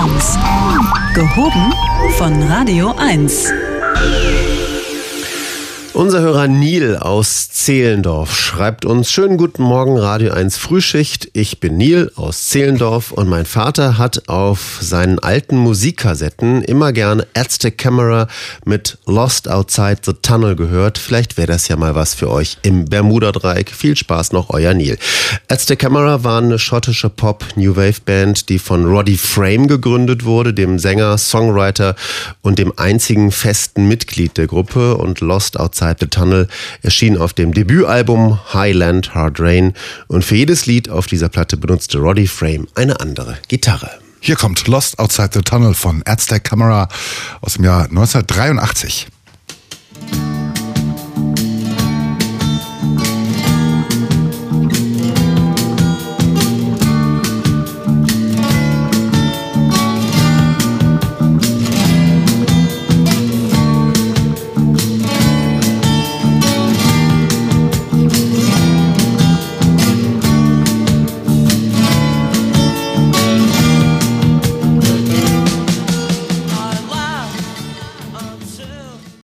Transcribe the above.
1. Gehoben von Radio 1. Unser Hörer Neil aus Zehlendorf schreibt uns: Schönen guten Morgen, Radio 1 Frühschicht. Ich bin Neil aus Zehlendorf und mein Vater hat auf seinen alten Musikkassetten immer gerne Aztec Camera mit Lost Outside the Tunnel gehört. Vielleicht wäre das ja mal was für euch im Bermuda-Dreieck. Viel Spaß noch, euer Neil. Aztec Camera war eine schottische Pop-New-Wave-Band, die von Roddy Frame gegründet wurde, dem Sänger, Songwriter und dem einzigen festen Mitglied der Gruppe. Und Lost Outside the Tunnel erschien auf dem Debütalbum Highland Hard Rain, und für jedes Lied auf dieser Platte benutzte Roddy Frame eine andere Gitarre. Hier kommt Lost Outside the Tunnel von Aztec Camera aus dem Jahr 1983.